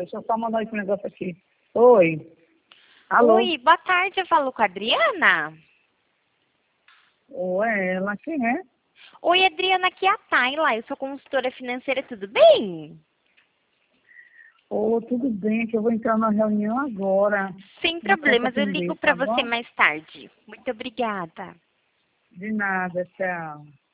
deixa eu só mandar esse negócio aqui. Oi. Alô? Oi, boa tarde, eu falo com a Adriana. Oi, ela quem é? Oi, Adriana, aqui é a Tayla, eu sou consultora financeira, tudo bem? Tudo bem, que eu vou entrar na reunião agora. Sem Não posso problemas, eu atender, ligo tá para você bom? mais tarde. Muito obrigada. De nada, tchau.